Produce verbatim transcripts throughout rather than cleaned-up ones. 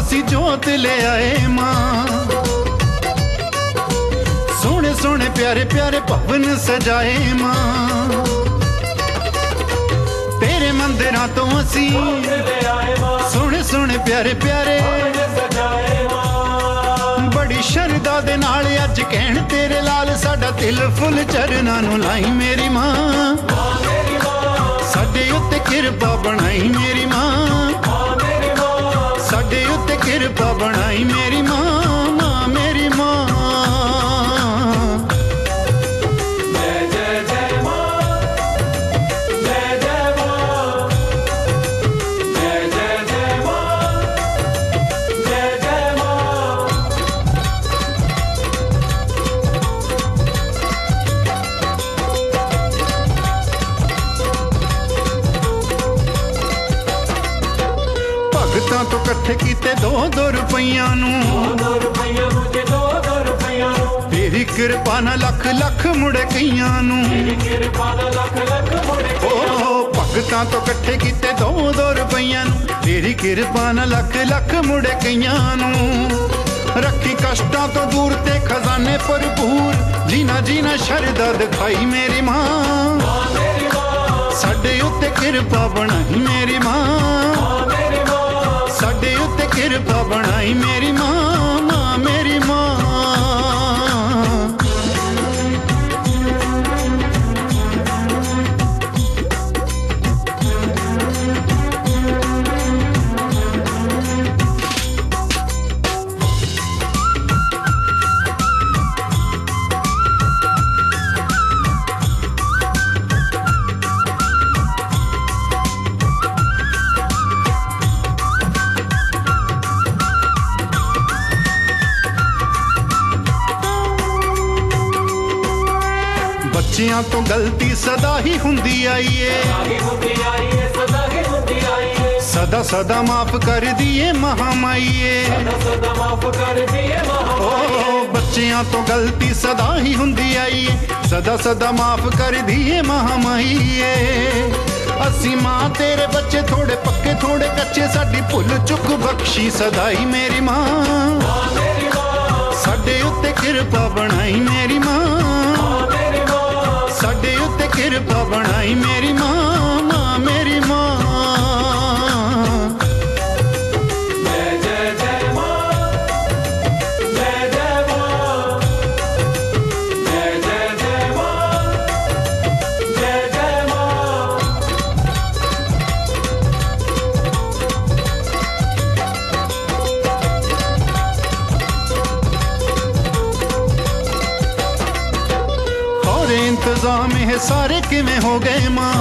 असी जोत ले आए मां। सोने सोने प्यारे प्यारे भवन सजाए मां। तेरे मंदिरां तो असी सोने सोने प्यारे प्यारे बड़ी शरदा दे नाल अज कहण तेरे लाल साडा दिल फुल चरना नू लाई मेरी मां। साडे उत्ते किरपा बनाई मेरी मां। साडे उत्ते किरपा बनाई मेरी मां, मां मेरी मां। भगतां तो कट्ठे कीते दो दो रुपइयां नू, तेरी किरपा ना लख लख मुड़े कईयां नू। ओ भगतां तो कट्ठे कीते दो दो रुपइयां नू, तेरी किरपा ना लख लख मुड़े कईयां नू। रखी कष्टां तो दूर ते खजाने भरपूर, जीना जीना शरदा दिखाई मेरी मां। साडे उत्ते किरपा बनाई मेरी मां। साडे उत्ते किरपा बनाई मेरी मां, मां मेरी मां। बच्चियां तो गलती सदा ही हुंदी आई है, सदा सदा माफ कर दिए महामाईए। ओ बच्चियां तो गलती सदा ही हुंदी आई है, सदा सदा माफ कर दिए महामाईए। असी मां तेरे बच्चे थोड़े पक्के थोड़े कच्चे, साडी भुल चुक बख्शी सदाई मेरी मां। साडे उत्ते किरपा बनाई मेरी मां। साडे उत्ते किरपा बनाई मेरी मां, मां मेरी मां। इंतजाम है सारे किवें हो गए मां।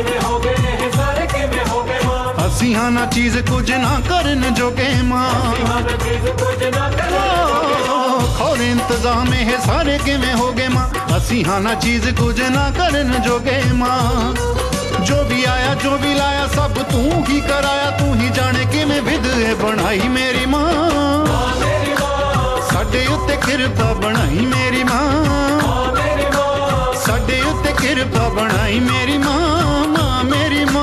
असी हाँ ना चीज कुछ ना करन जोगे मां। खौर इंतजाम है सारे किवें हो गए मां। असी हाँ ना चीज कुछ ना करन जोगे मां। जो भी आया जो भी लाया सब तू ही कराया, तू ही जाने किवें विधे बनाई मेरी मां। साडे उत्ते किरपा बनाई मेरी मां। साडे उत्ते किरपा बनाई मेरी मां, मां मेरी मां।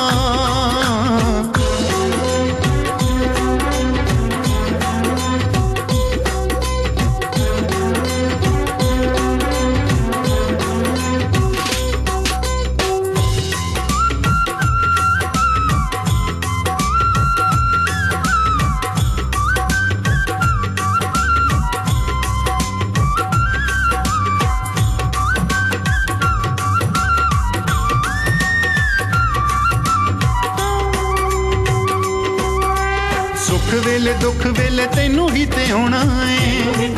सुख वेले दुख वेले तेनू ही ते होना है।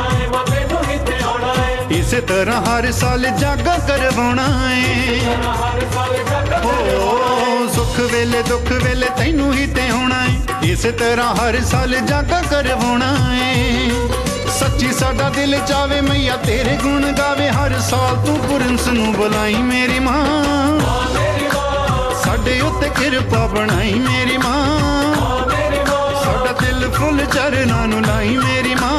इस तरह हर साल जागा करवाना है। ओ सुख वेले दुख वेले तेनू ही ते होना है। इस तरह हर साल जागा करवाना है। सच्ची साडा दिल चावे मैया तेरे गुण गावे, हर साल तू पुरंस नू बुलाई मेरी मां। साडे उत्ते किरपा बनाई मेरी मां। साडा दिल फुल चरना नू लाई मेरी मां।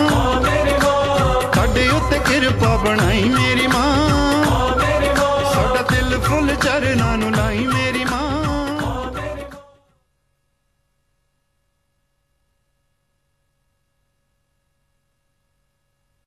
साडे उत्ते किरपा बनाई मेरी मां। साडा दिल फुल चरना नू लाई।